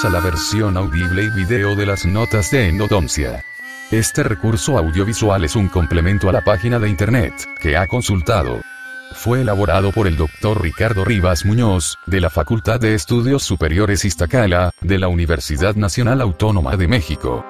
Bienvenidos a la versión audible y video de las notas de endodoncia. Este recurso audiovisual es un complemento a la página de internet que ha consultado. Fue elaborado por el Dr. Ricardo Rivas Muñoz, de la Facultad de Estudios Superiores Iztacala, de la Universidad Nacional Autónoma de México.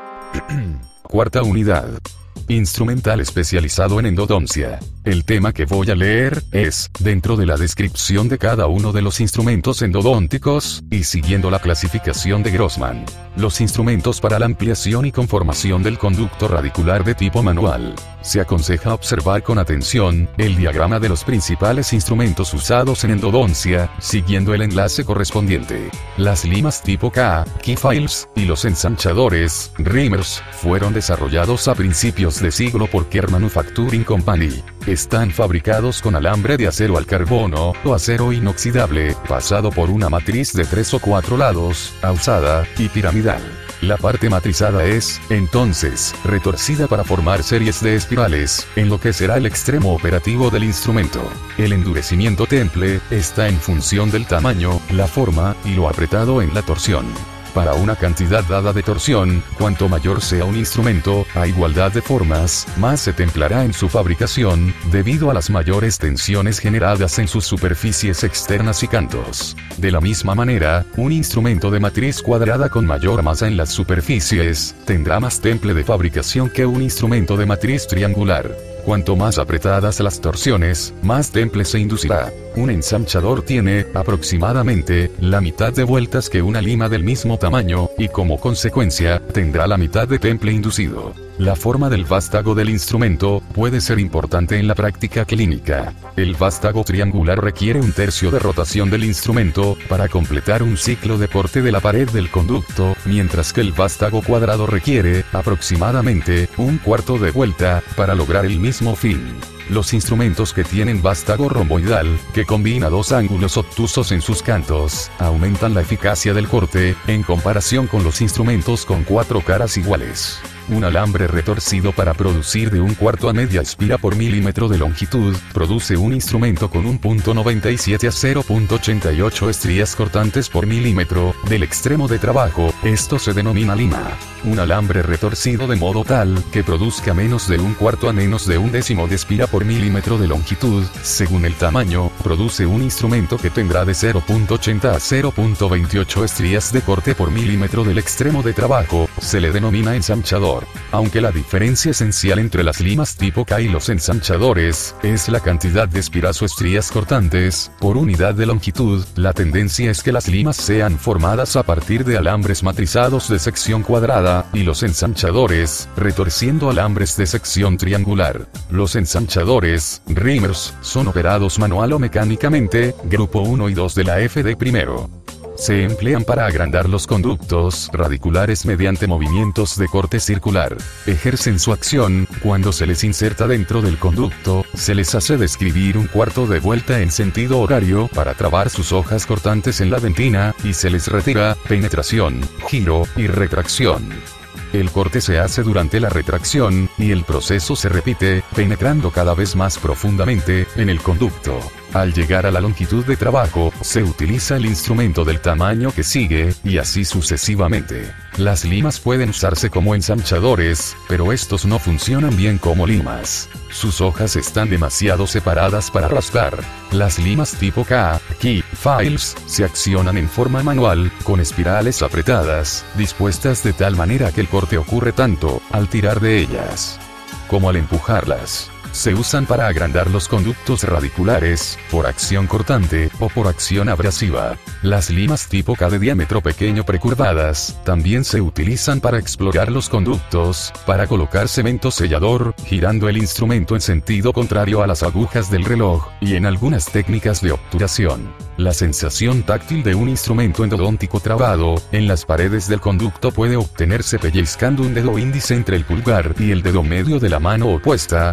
Cuarta unidad. Instrumental especializado en endodoncia. El tema que voy a leer es, dentro de la descripción de cada uno de los instrumentos endodónticos, y siguiendo la clasificación de Grossman. Los instrumentos para la ampliación y conformación del conducto radicular de tipo manual. Se aconseja observar con atención el diagrama de los principales instrumentos usados en endodoncia, siguiendo el enlace correspondiente. Las limas tipo K, keyfiles, y los ensanchadores, reamers, fueron desarrollados a principios de siglo por Kerr Manufacturing Company. Están fabricados con alambre de acero al carbono, o acero inoxidable, pasado por una matriz de 3 o 4 lados, ausada, y piramidal. La parte matrizada es, entonces, retorcida para formar series de espirales, en lo que será el extremo operativo del instrumento. El endurecimiento temple está en función del tamaño, la forma, y lo apretado en la torsión. Para una cantidad dada de torsión, cuanto mayor sea un instrumento, a igualdad de formas, más se templará en su fabricación, debido a las mayores tensiones generadas en sus superficies externas y cantos. De la misma manera, un instrumento de matriz cuadrada con mayor masa en las superficies, tendrá más temple de fabricación que un instrumento de matriz triangular. Cuanto más apretadas las torsiones, más temple se inducirá. Un ensanchador tiene, aproximadamente, la mitad de vueltas que una lima del mismo tamaño, y como consecuencia, tendrá la mitad de temple inducido. La forma del vástago del instrumento puede ser importante en la práctica clínica. El vástago triangular requiere 1/3 de rotación del instrumento para completar un ciclo de corte de la pared del conducto, mientras que el vástago cuadrado requiere, aproximadamente, 1/4 de vuelta para lograr el mismo fin. Los instrumentos que tienen vástago romboidal, que combina dos ángulos obtusos en sus cantos, aumentan la eficacia del corte, en comparación con los instrumentos con 4 caras iguales. Un alambre retorcido para producir de 1/4 a media espira por milímetro de longitud, produce un instrumento con 1.97 a 0.88 estrías cortantes por milímetro, del extremo de trabajo, esto se denomina lima. Un alambre retorcido de modo tal, que produzca menos de 1/4 a menos de 1/10 de espira por milímetro de longitud, según el tamaño, produce un instrumento que tendrá de 0.80 a 0.28 estrías de corte por milímetro del extremo de trabajo, se le denomina ensanchador. Aunque la diferencia esencial entre las limas tipo K y los ensanchadores, es la cantidad de espiras o estrías cortantes, por unidad de longitud, la tendencia es que las limas sean formadas a partir de alambres matrizados de sección cuadrada, y los ensanchadores, retorciendo alambres de sección triangular. Los ensanchadores, reamers, son operados manual o mecánicamente, grupo 1 y 2 de la FD primero. Se emplean para agrandar los conductos radiculares mediante movimientos de corte circular. Ejercen su acción, cuando se les inserta dentro del conducto, se les hace describir 1/4 de vuelta en sentido horario para trabar sus hojas cortantes en la dentina, y se les retira, penetración, giro, y retracción. El corte se hace durante la retracción, y el proceso se repite, penetrando cada vez más profundamente, en el conducto. Al llegar a la longitud de trabajo, se utiliza el instrumento del tamaño que sigue, y así sucesivamente. Las limas pueden usarse como ensanchadores, pero estos no funcionan bien como limas. Sus hojas están demasiado separadas para raspar. Las limas tipo K, keyfiles, se accionan en forma manual, con espirales apretadas, dispuestas de tal manera que el corte ocurre tanto al tirar de ellas como al empujarlas. Se usan para agrandar los conductos radiculares, por acción cortante, o por acción abrasiva. Las limas tipo K de diámetro pequeño precurvadas, también se utilizan para explorar los conductos, para colocar cemento sellador, girando el instrumento en sentido contrario a las agujas del reloj, y en algunas técnicas de obturación. La sensación táctil de un instrumento endodóntico trabado, en las paredes del conducto puede obtenerse pellizcando un dedo índice entre el pulgar y el dedo medio de la mano opuesta, y así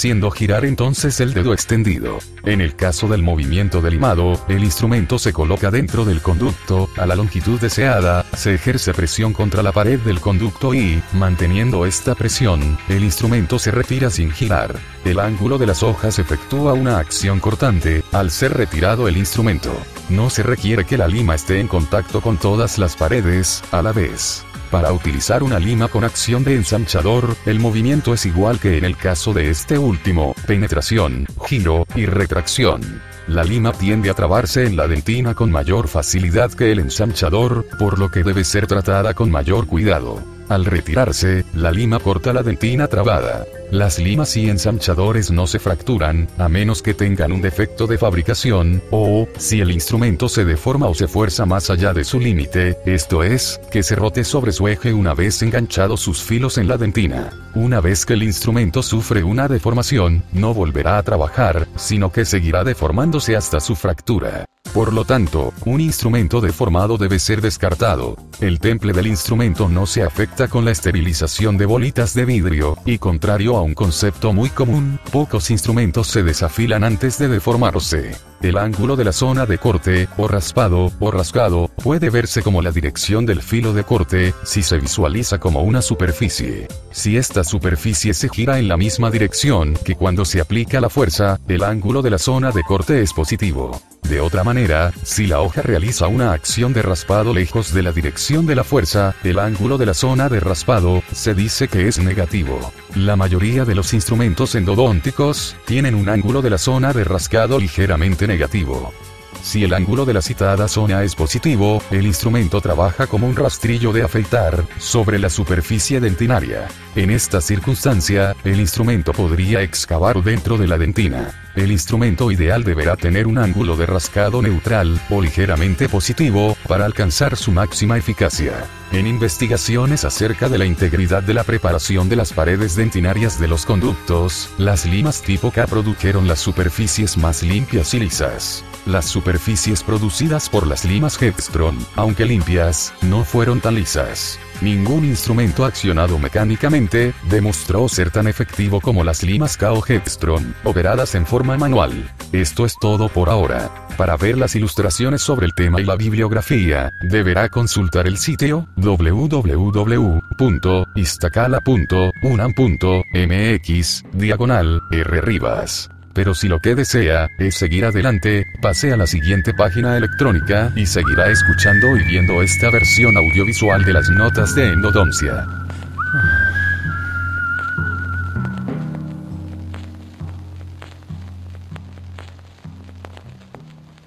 haciendo girar entonces el dedo extendido. En el caso del movimiento de limado, el instrumento se coloca dentro del conducto, a la longitud deseada, se ejerce presión contra la pared del conducto y, manteniendo esta presión, el instrumento se retira sin girar. El ángulo de las hojas efectúa una acción cortante, al ser retirado el instrumento. No se requiere que la lima esté en contacto con todas las paredes, a la vez. Para utilizar una lima con acción de ensanchador, el movimiento es igual que en el caso de este último, penetración, giro, y retracción. La lima tiende a trabarse en la dentina con mayor facilidad que el ensanchador, por lo que debe ser tratada con mayor cuidado. Al retirarse, la lima corta la dentina trabada. Las limas y ensanchadores no se fracturan, a menos que tengan un defecto de fabricación, o, si el instrumento se deforma o se fuerza más allá de su límite, esto es, que se rote sobre su eje una vez enganchados sus filos en la dentina. Una vez que el instrumento sufre una deformación, no volverá a trabajar, sino que seguirá deformándose hasta su fractura. Por lo tanto, un instrumento deformado debe ser descartado. El temple del instrumento no se afecta con la esterilización de bolitas de vidrio, y contrario a un concepto muy común, pocos instrumentos se desafilan antes de deformarse. El ángulo de la zona de corte, o raspado, o rasgado, puede verse como la dirección del filo de corte, si se visualiza como una superficie. Si esta superficie se gira en la misma dirección que cuando se aplica la fuerza, el ángulo de la zona de corte es positivo. De otra manera, si la hoja realiza una acción de raspado lejos de la dirección de la fuerza, el ángulo de la zona de raspado, se dice que es negativo. La mayoría de los instrumentos endodónticos, tienen un ángulo de la zona de rasgado ligeramente negativo. Si el ángulo de la citada zona es positivo, el instrumento trabaja como un rastrillo de afeitar, sobre la superficie dentinaria. En esta circunstancia, el instrumento podría excavar dentro de la dentina. El instrumento ideal deberá tener un ángulo de rascado neutral, o ligeramente positivo, para alcanzar su máxima eficacia. En investigaciones acerca de la integridad de la preparación de las paredes dentinarias de los conductos, las limas tipo K produjeron las superficies más limpias y lisas. Las superficies producidas por las limas Hedstrom, aunque limpias, no fueron tan lisas. Ningún instrumento accionado mecánicamente, demostró ser tan efectivo como las limas K.O. Hedstrom, operadas en forma manual. Esto es todo por ahora. Para ver las ilustraciones sobre el tema y la bibliografía, deberá consultar el sitio www.iztacala.unam.mx/R-Rivas. Pero si lo que desea es seguir adelante, pase a la siguiente página electrónica y seguirá escuchando y viendo esta versión audiovisual de las notas de endodoncia.